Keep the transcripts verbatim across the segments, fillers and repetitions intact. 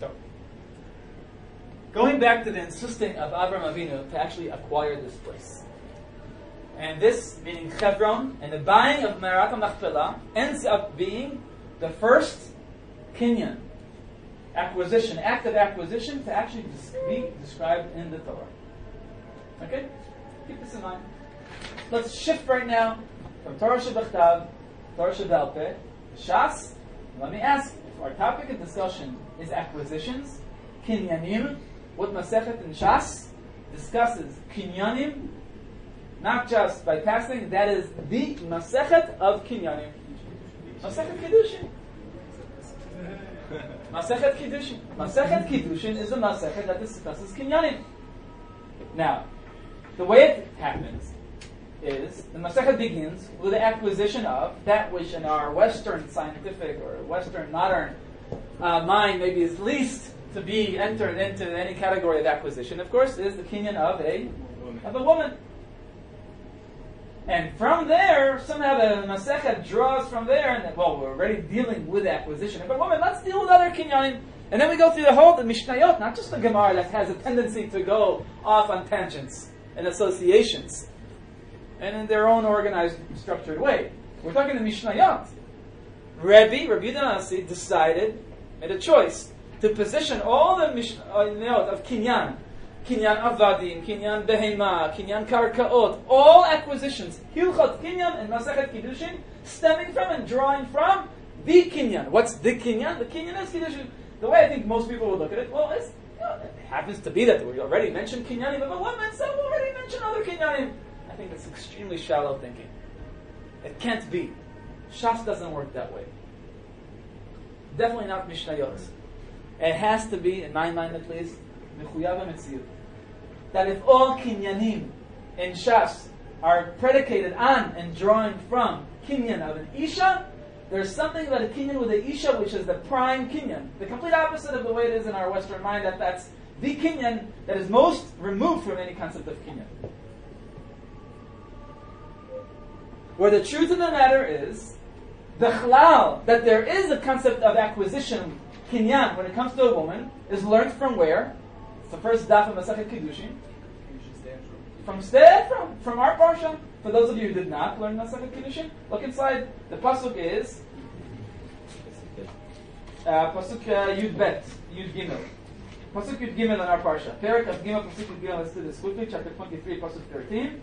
So, going back to the insisting of Avraham Avinu to actually acquire this place. And this, meaning Hebron, and the buying of Me'arat HaMachpelah ends up being the first kinyan, acquisition, act of acquisition to actually be described in the Torah. Okay? Keep this in mind. Let's shift right now from Torah Shebachtav, Torah Sheba'al Peh, Shas. Let me ask, if our topic of discussion is acquisitions, kinyanim, what Masechet in Shas discusses kinyanim, not just by passing, that is the Masechet of kinyanim. Masechet Kiddushin. Masechet Kiddushin. Masechet Kiddushin is a Masechet that discusses kinyanim. Now, the way it happens is the Masechet begins with the acquisition of that which in our Western scientific or Western modern uh, mind maybe is least to be entered into any category of acquisition, of course, is the kinyan of a of a woman. And from there, somehow the Masechet draws from there, and then, well, we're already dealing with the acquisition of a woman. Let's deal with other kinyanim. And then we go through the whole the Mishnayot, not just the Gemara that has a tendency to go off on tangents and associations, and in their own organized, structured way. We're talking the Mishnayot. Rebbe, Rabbi Yehuda Hanasi, decided, made a choice, to position all the Mishnayot of Kinyan, Kinyan Avadim, Kinyan Behema, Kinyan Karkaot, all acquisitions, Hilchot Kinyan and Masechet Kiddushin, stemming from and drawing from the Kinyan. What's the Kinyan? The Kinyan is Kiddushin. The way I think most people would look at it, well, it's, you know, it happens to be that we already mentioned Kinyanim of a woman, so we already mentioned other Kinyanim. I think that's extremely shallow thinking. It can't be. Shas doesn't work that way. Definitely not Mishnayot. It has to be, in my mind at least, Mechuyav HaMetziut. That if all Kinyanim in Shas are predicated on and drawing from Kinyan of an Isha, there's something about a Kinyan with an Isha which is the prime Kinyan. The complete opposite of the way it is in our Western mind, that that's the Kinyan that is most removed from any concept of Kinyan. Where the truth of the matter is, the chlal, that there is a concept of acquisition, kinyan, when it comes to a woman, is learned from where? It's the first daf of Masechet Kiddushin. From Steh, from, from our parsha. For those of you who did not learn Masechet Kiddushin, look inside. The pasuk is uh, pasuk uh, Yud Bet, Yud Gimel. Pasuk Yud Gimel in our parsha. Perak of Gimel, pasuk Yud Gimel. Let's do this quickly. Chapter twenty-three, pasuk thirteen.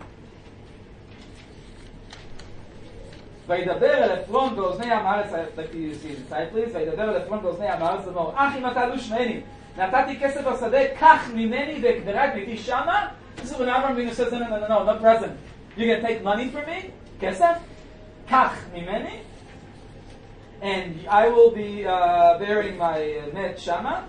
וידבר אל עפרון באוזני המארץ, like you see inside please, וידבר אל עפרון באוזני המארץ לאמור, אח אם אתה לוש ממני, נתתי כסף בשדה, קח ממני ואקדרה את ביתי שמה. This is when Avraham Avinu says, no, no, no, no, no present. You're going to take money from me? כסף? קח ממני, and I will be uh, burying my net shama.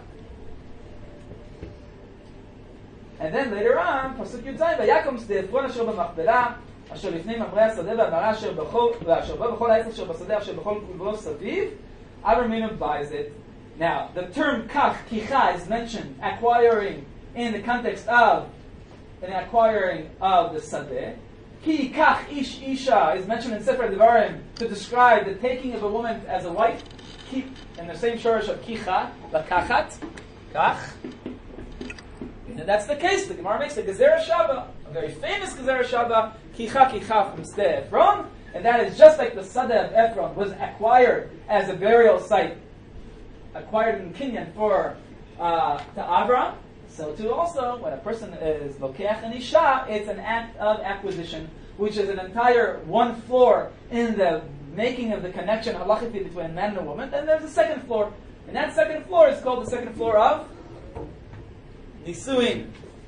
And then later on, pasuk Yud Zayin, ויקום שדה עפרון אשר במכפלה, אשר לפני ממרא השדה והמראה אשר בא בכל העץ אשר בשדה אשר בכל כולו סביב. Avraham Avinu buys it. Now, the term kach, kicha, is mentioned acquiring in the context of an acquiring of the sadeh. Ki kach ish isha is mentioned in Sefer Devarim to describe the taking of a woman as a wife. Ki, in the same shorish of kicha, lakachat, kach. And that's the case. The Gemara makes the Gezerah Shaba, a very famous Gezerah Shaba, Kicha Kicha from Steh Ephron, and that is just like the Sadeh of Ephron was acquired as a burial site, acquired in Kinyan for uh, to Avraham. So too also, when a person is Lokeach and Isha, it's an act of acquisition, which is an entire one floor in the making of the connection halachically between a man and a woman. Then there's a second floor, and that second floor is called the second floor of Nisuin.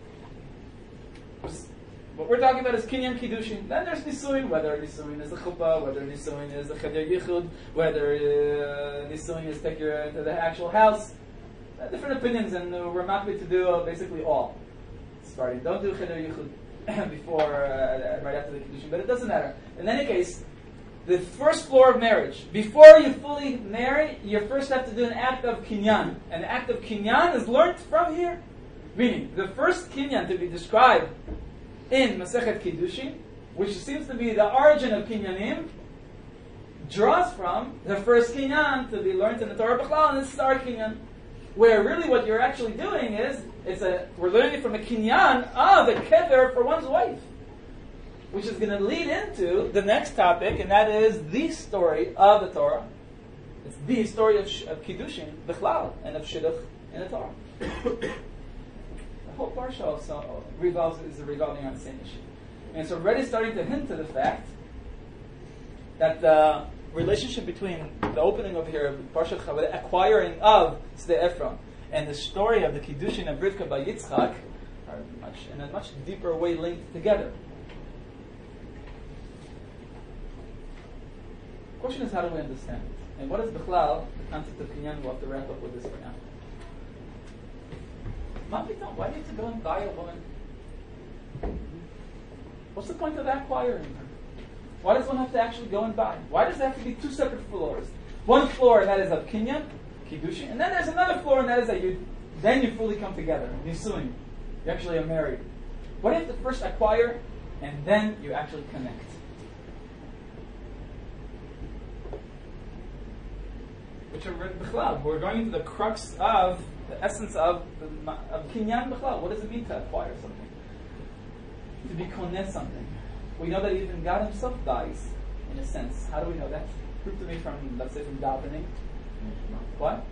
What we're talking about is Kinyan Kiddushin. Then there's Nisuin, whether Nisuin is the chuppah, whether Nisuin is the cheder yichud, whether uh, Nisuin is take you into the actual house. Uh, different opinions, and uh, we're not going to do uh, basically all. Starting, don't do cheder yichud before, uh, right after the Kiddushin, but it doesn't matter. In any case, the first floor of marriage, before you fully marry, you first have to do an act of Kinyan. And the act of Kinyan is learned from here. Meaning, the first Kinyan to be described in Masechet Kiddushin, which seems to be the origin of Kinyanim, draws from the first Kinyan to be learned in the Torah B'chlal, and this is our Kinyan. where really what you're actually doing is, is a, we're learning from a kinyan of a kever for one's wife, which is going to lead into the next topic, and that is the story of the Torah. It's the story of, of Kiddushin, Bichlal, and of Shidduch in the Torah. The whole parsha also revolves, is revolving on the same issue. And it's already starting to hint to the fact that the relationship between the opening over here of Parshat Chav, the acquiring of Sdei Ephron, and the story of the Kiddushin of Rivka by Yitzchak are much, in a much deeper way linked together. The question is, how do we understand it? And what is Bichlal, the concept of Kinyan? We'll have to wrap up with this for now. Why do you have to go and buy a woman? What's the point of acquiring her? Why does one have to actually go and buy? Why does there have to be two separate floors? One floor that is of Kinyan, Kiddushin, and then there's another floor and that is that you, then you fully come together. You're suing. You actually are married. Why do you have to first acquire and then you actually connect? Which are Bichlal. We're going into the crux of the essence of the, of Kinyan Bichlal. What does it mean to acquire something? To be koneh something. We know that even God Himself dies, in a sense. How do we know that? Prove to me from, let's say, from davening. What?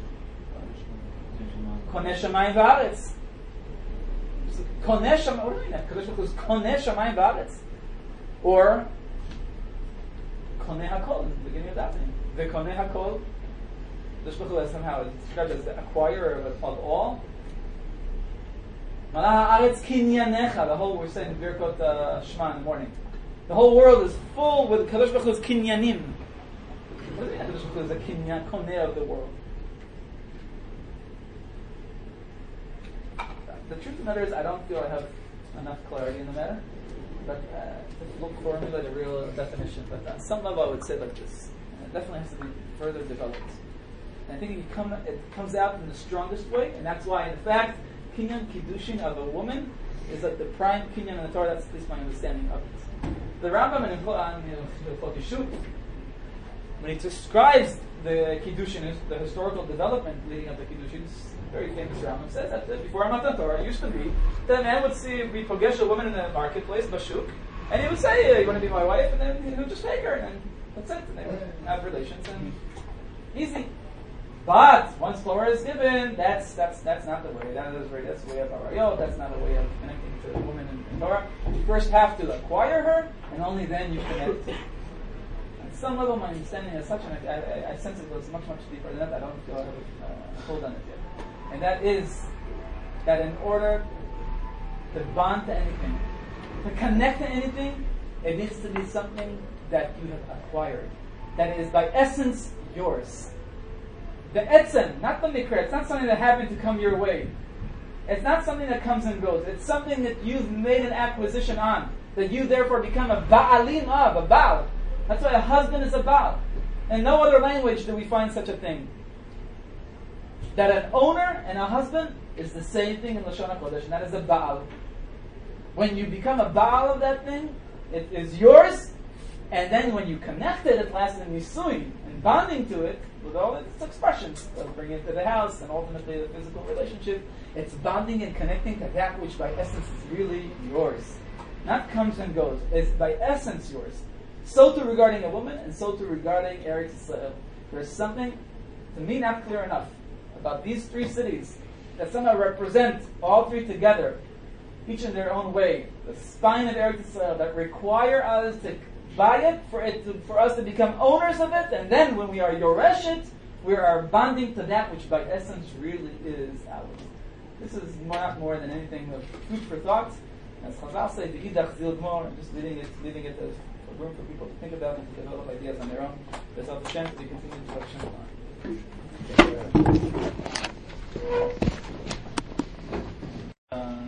Koneh shamayim v'aretz. Koneh shamayim. What do you mean? Kadosh Baruch Hu is koneh shamayim v'aretz. Or koneh hakol, the beginning of davening. V'koneh hakol. Kadosh Baruch Hu is somehow described as the acquirer of, of all. Malach haaretz kinyanecha. The whole, we're saying Birkot uh, Shema in the morning. The whole world is full with Kadosh Baruch Hu's kinyanim. What does it mean? Kadosh Baruch Hu is a kinyan, koneh of the world. The truth of the matter is, I don't feel I have enough clarity in the matter. But uh, to look formulate a real definition. But on some level, I would say like this. And it definitely has to be further developed. And I think it, come, it comes out in the strongest way, and that's why, in fact, Kinyan Kiddushin of a woman is like the prime Kinyan in the Torah. That's at least my understanding of it. The Rambam in Hilchot Yeshut, when he describes the Kiddushin, the historical development leading up to Kiddushin, very famous Rambam says that before Matan Torah, it used to be that a man would see be pogesh a woman in the marketplace, Bashuk, and he would say, "You want to be my wife?" And then he would just take her, and then that's it. And they would have relations, and easy. But once Torah is given, that's that's that's not the way. That is right. That's the way of Arayot. That's not a way of connecting to a woman in, in Torah. You first have to acquire her, and only then you connect. At some level, my understanding is such, and I, I, I sense it goes much much deeper than that. I don't feel I have a uh, hold on it yet. And that is that in order to bond to anything, to connect to anything, it needs to be something that you have acquired, that is by essence yours. The etzem, not the mikra. It's not something that happened to come your way. It's not something that comes and goes. It's something that you've made an acquisition on, that you therefore become a ba'alim of, a baal. That's why a husband is a baal. In no other language do we find such a thing. That an owner and a husband is the same thing in Lashon HaKodesh, and that is a baal. When you become a baal of that thing, it is yours, and then when you connect it, it lasts in nisuin, and bonding to it, with all its expressions, of bringing it to the house, and ultimately the physical relationship, it's bonding and connecting to that which by essence is really yours. Not comes and goes. It's by essence yours. So too regarding a woman, and so too regarding Eretz Yisrael. There's something, to me, not clear enough about these three cities that somehow represent all three together, each in their own way, the spine of Eretz Yisrael, that require us to buy it for it to, for us to become owners of it, and then when we are Yoreshet, we are bonding to that which by essence really is ours. This is not more than anything of food for thought. As Chazal say, the Idach Zilgmor, and just leaving it, leaving it as a room for people to think about and to develop ideas on their own. That's all the chance to continue to uh,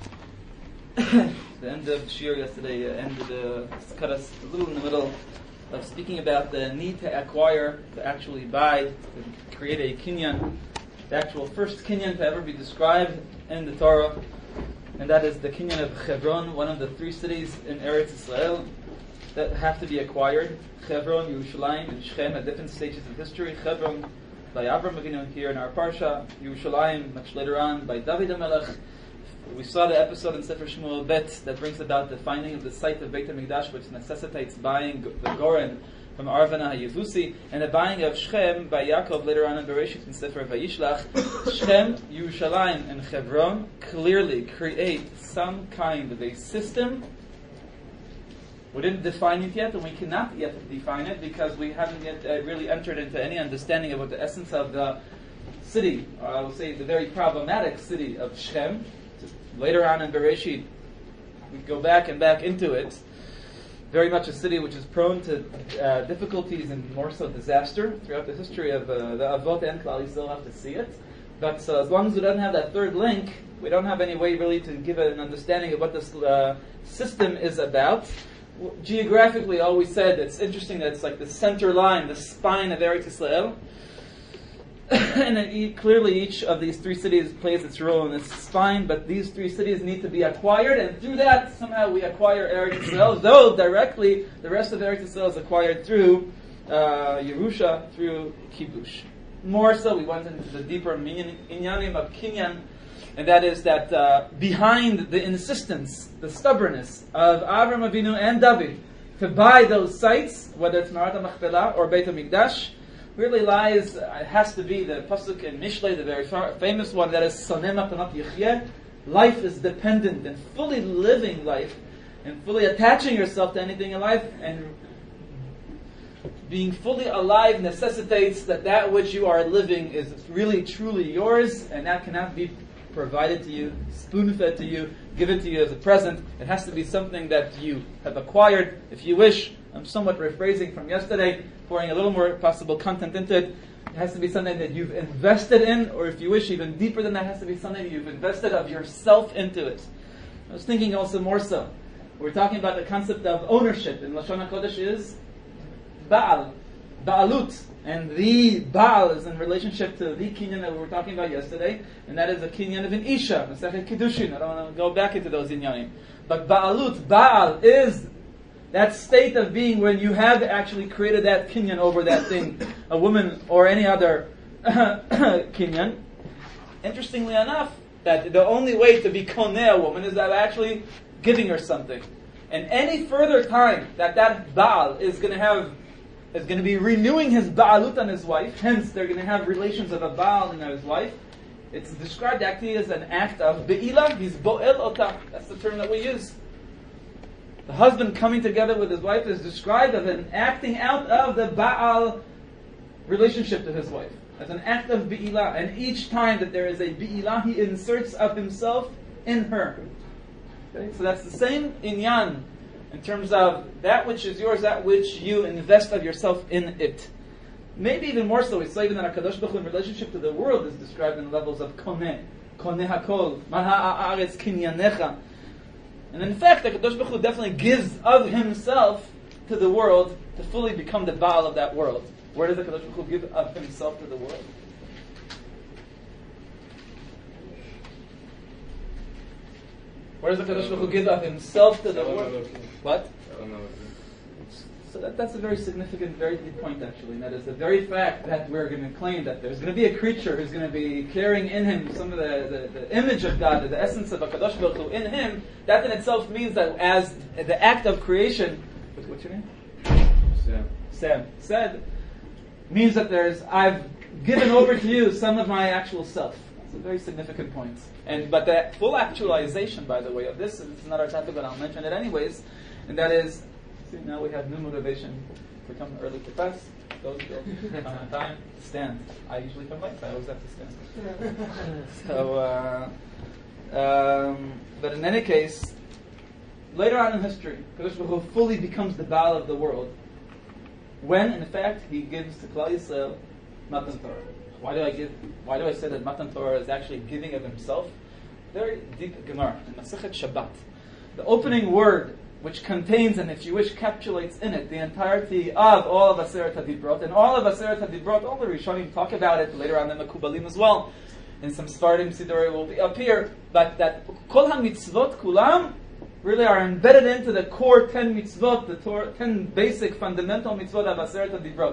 The end of Shir yesterday uh, ended, uh, cut us a little in the middle of speaking about the need to acquire, to actually buy, to create a kinyan, the actual first kinyan to ever be described in the Torah, and that is the kinyan of Hebron, one of the three cities in Eretz Yisrael that have to be acquired. Hebron, Yerushalayim, and Shechem at different stages of history. Hebron by Avram Avinu here in our Parsha, Yerushalayim, much later on by David HaMelech. We saw the episode in Sefer Shmuel Bet that brings about the finding of the site of Beit HaMikdash, which necessitates buying the Goren from Arvana HaYevusi, and the buying of Shechem by Yaakov later on in Bereshit in Sefer Vayishlach. Shechem, Yerushalayim, and Hebron clearly create some kind of a system. We didn't define it yet, and we cannot yet define it because we haven't yet uh, really entered into any understanding of what the essence of the city, or I will say the very problematic city of Shechem. Later on in Bereshit, we go back and back into it. Very much a city which is prone to uh, difficulties and more so disaster throughout the history of uh, the Avot and Klal. You still have to see it. But uh, as long as we don't have that third link, we don't have any way really to give an understanding of what this uh, system is about. Geographically, always said it's interesting that it's like the center line, the spine of Eretz Yisrael. And it, clearly each of these three cities plays its role in this spine, but these three cities need to be acquired, and through that, somehow we acquire Eretz Yisrael, though directly the rest of Eretz Yisrael is acquired through uh, Yerusha, through Kibush. More so, we went into the deeper inyanim of Kinyan, and that is that uh, behind the insistence, the stubbornness of Avram Avinu and David to buy those sites, whether it's Marat HaMachpelah or Beit HaMikdash, really lies, uh, it has to be the Pasuk in Mishlei, the very far, famous one, that is Soneh Matanot Yechyeh. Life is dependent, and fully living life, and fully attaching yourself to anything in life, and being fully alive necessitates that that which you are living is really truly yours, and that cannot be provided to you, spoon-fed to you, given to you as a present. It has to be something that you have acquired, if you wish. I'm somewhat rephrasing from yesterday, pouring a little more possible content into it. It has to be something that you've invested in, or if you wish, even deeper than that, it has to be something that you've invested of yourself into it. I was thinking also more so. We're talking about the concept of ownership in Lashon HaKodesh is Baal, Baalut. And the Baal is in relationship to the Kinyan that we were talking about yesterday, and that is the Kinyan of an Isha, Masechet Kiddushin. I don't want to go back into those inyanim. But Baalut, Baal, is that state of being when you have actually created that Kinyan over that thing, a woman or any other Kinyan. Interestingly enough, that the only way to be koneh a woman is by actually giving her something. And any further time that that Baal is going to have is going to be renewing his ba'alut on his wife, hence they're going to have relations of a Baal and his wife. It's described actually as an act of be'ilah, he's bo'el otah. That's the term that we use. The husband coming together with his wife is described as an acting out of the Baal relationship to his wife, as an act of be'ilah. And each time that there is a be'ilah, he inserts of himself in her. Okay? So that's the same inyan in terms of that which is yours, that which you invest of yourself in it. Maybe even more so, we say even that HaKadosh Baruch Hu in relationship to the world is described in levels of koneh, koneh hakol, man ha'aretz kinyanecha. And in fact, the HaKadosh Baruch Hu definitely gives of himself to the world to fully become the Baal of that world. Where does the HaKadosh Baruch Hu give of himself to the world? Where does the HaKadosh Baruch Hu give of himself to the world? What? I don't know. So that, that's a very significant, very deep point actually, and that is the very fact that we're going to claim that there's going to be a creature who's going to be carrying in him some of the, the, the image of God, the essence of HaKadosh Baruch Hu in him. That in itself means that as the act of creation, what, what's your name? Sam. Sam said, means that there's, I've given over to you some of my actual self. That's a very significant point. And but the full actualization, by the way, of this, and this is not our topic, but I'll mention it anyways, and that is, see, now we have new motivation to come early to class. Those go come on time. Stand. I usually come late, so I always have to stand. So, uh, um, but in any case, later on in history, Kadosh Baruch Hu fully becomes the Baal of the world. When, in fact, he gives to Klal Yisrael Matan Torah. Why do I give? Why do I say that Matan Torah is actually giving of himself? Very deep Gemara in Masechet Shabbat. The opening word, which contains and, if you wish, capsulates in it the entirety of all of Aseret HaDibrot, and all of Aseret HaDibrot, all the Rishonim talk about it later on in the Mekubalim as well. In some Sfardim Siduri will be appear, but that Kol HaMitzvot Kulam really are embedded into the core ten mitzvot, the tor- ten basic fundamental mitzvot of Aseret HaDibrot.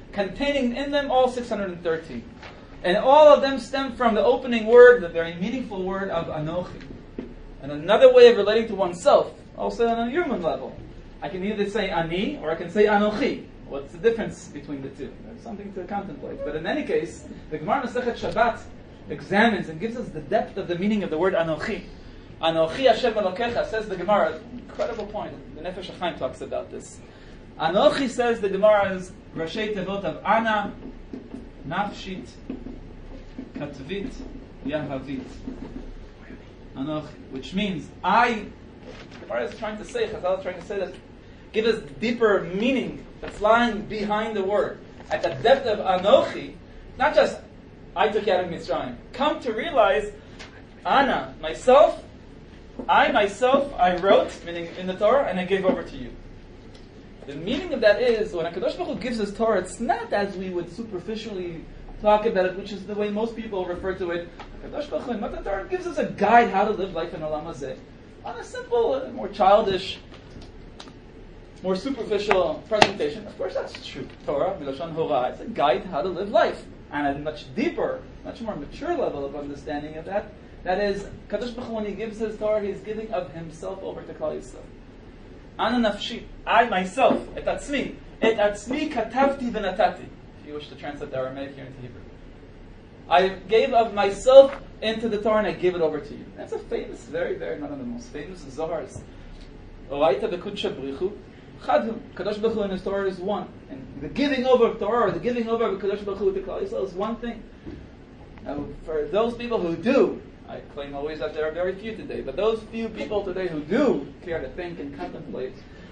containing in them all six hundred thirteen. And all of them stem from the opening word, the very meaningful word of Anochi. And another way of relating to oneself, also on a human level. I can either say Ani or I can say Anochi. What's the difference between the two? There's something to contemplate. But in any case, the Gemara Masechet Shabbat examines and gives us the depth of the meaning of the word Anochi. Anochi Hashem Elokecha, says the Gemara. Incredible point. The Nefesh HaChaim talks about this. Anochi, says the Gemara, is Rashi Tevot of Ana, Nafshit, Katvit, Yahavit. Anochi, which means I. The Gemara is trying to say, Chazal is trying to say that, give us deeper meaning that's lying behind the word. At the depth of Anochi, not just I took you out of Mitzrayim. Come to realize, Ana, myself, I myself, I wrote, meaning in the Torah, and I gave over to you. The meaning of that is, when HaKadosh Baruch Hu gives His Torah, it's not as we would superficially talk about it, which is the way most people refer to it. HaKadosh Baruch Hu in Matan Torah gives us a guide how to live life in Olam Hazeh. On a simple, more childish, more superficial presentation. Of course that's true. Torah, Milashon Hora, it's a guide how to live life. And a much deeper, much more mature level of understanding of that, that is, Kadosh Baruch Hu, when He gives His Torah, He is giving of Himself over to Klal Yisrael. Ana nafshi, I myself, et atzmi, et atzmi katavti v'natati. If you wish to translate the Aramaic here into Hebrew. I gave of myself into the Torah and I gave it over to you. That's a famous, very, very, one of the most famous Zohars. Oraita b'kudsha brichu, chadhu. Kadosh Baruch Hu in His Torah is one. And the giving over of Torah, or the giving over of Kadosh Baruch Hu to Klal Yisrael is one thing. Now, for those people who do, I claim always that there are very few today, but those few people today who do care to think and contemplate,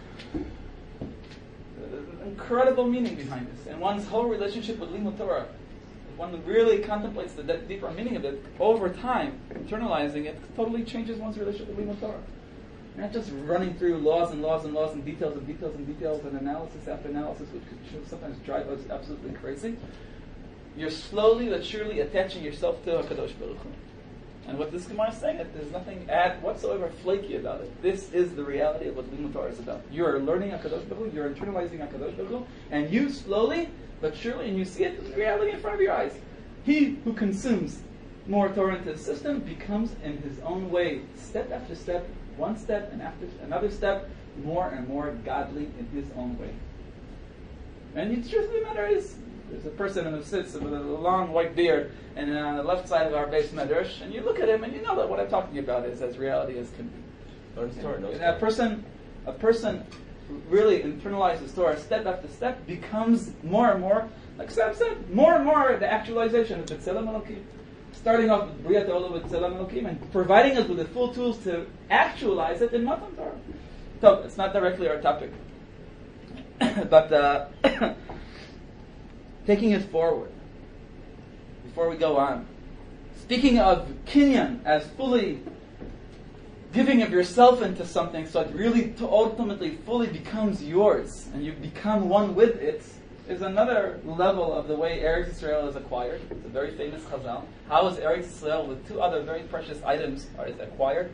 there's an incredible meaning behind this. And one's whole relationship with Limud Torah, if one really contemplates the de- deeper meaning of it, over time, internalizing it, totally changes one's relationship with Limud Torah. You're not just running through laws and laws and laws and details and details and details and analysis after analysis, which could sometimes drive us absolutely crazy. You're slowly but surely attaching yourself to HaKadosh Baruch Hu. And what this Gemara is saying, that there's nothing add whatsoever flaky about it. This is the reality of what Limud Torah is about. You are learning HaKadosh Baruch Hu, you're internalizing HaKadosh Baruch Hu, and you slowly but surely, and you see it in reality in front of your eyes. He who consumes more Torah into the system becomes in his own way, step after step, one step and after another step, more and more godly in his own way. And the truth of the matter is, there's a person who sits with a long white beard and on the left side of our base medrash, and you look at him and you know that what I'm talking about is as reality as can be. And, and a person, a person who really internalizes Torah step after step becomes more and more, like Sam said, more and more the actualization of the Tzelem Elokim. Starting off with B'riyat Olam with Tzelem Elokim and providing us with the full tools to actualize it in Matan Torah. So it's not directly our topic, but. Uh, Taking it forward, before we go on, speaking of kinyan as fully giving of yourself into something so it really to ultimately fully becomes yours and you become one with it, is another level of the way Eretz Yisrael is acquired. It's a very famous chazal. How is Eretz Yisrael with two other very precious items are is acquired?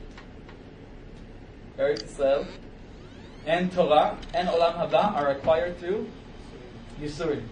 Eretz Yisrael and Torah and Olam Haba are acquired through Yisurim.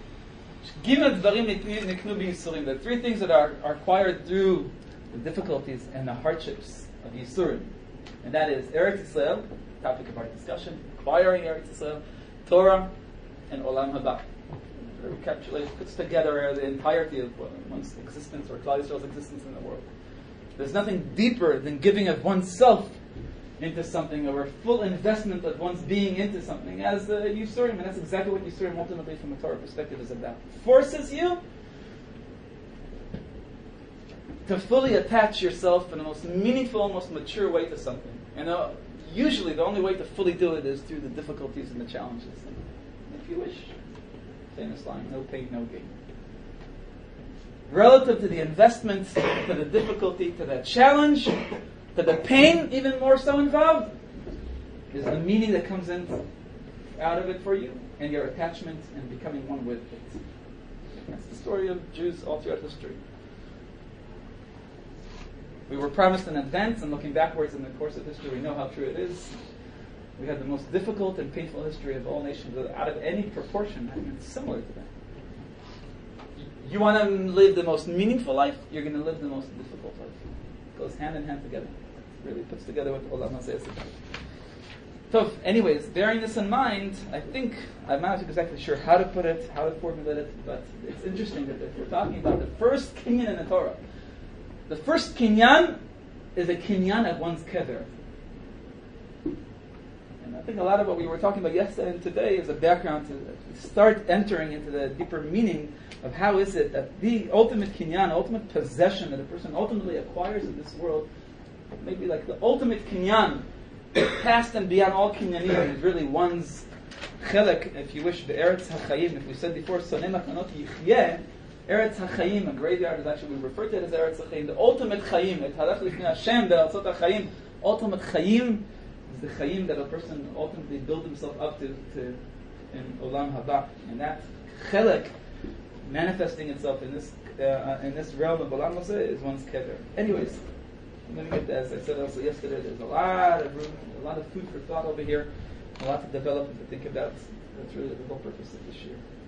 The three things that are, are acquired through the difficulties and the hardships of Yisurim. And that is Eretz Yisrael, topic of our discussion, acquiring Eretz Yisrael, Torah, and Olam Haba. It recapitulates, puts together the entirety of one's existence, or Klal Yisrael's existence in the world. There's nothing deeper than giving of oneself into something, or a full investment of one's being into something, as uh, Yisurim, and that's exactly what Yisurim ultimately from a Torah perspective is about. Forces you to fully attach yourself in the most meaningful, most mature way to something. And uh, usually the only way to fully do it is through the difficulties and the challenges. And if you wish, famous line, no pain, no gain. Relative to the investment, to the difficulty, to the challenge, to the pain, even more so involved, is the meaning that comes in out of it for you, and your attachment and becoming one with it. That's the story of Jews all throughout history. We were promised an advance, and looking backwards in the course of history, we know how true it is. We had the most difficult and painful history of all nations, out of any proportion, not even similar to that. You want to live the most meaningful life, you're going to live the most difficult life. It goes hand in hand together. It really puts together what Olam Hazeh is about. So, anyways, bearing this in mind, I think, I'm not exactly sure how to put it, how to formulate it, but it's interesting that if we're talking about the first kinyan in the Torah, the first kinyan is a kinyan of one's kever. And I think a lot of what we were talking about yesterday and today is a background to start entering into the deeper meaning of how is it that the ultimate kinyan, ultimate possession that a person ultimately acquires in this world, maybe like the ultimate kinyan, past and beyond all kinyanim, is really one's chelek, if you wish, the Eretz HaChaim. If we said before, Sonei Makanot Yichyeh, Eretz HaChaim, a graveyard is actually, we refer to it as Eretz HaChaim, the ultimate Chaim, et halach lifnei Hashem, be'alzot HaChaim, ultimate Chaim is the Chaim that a person ultimately builds himself up to, to in Olam Haba. And that chelek, manifesting itself in this uh, in this realm of Olam Hazeh, is one's kever. Anyways, I'm going to get to, as I said also yesterday, there's a lot of room, a lot of food for thought over here, a lot to develop and to think about. That's really the whole purpose of this year.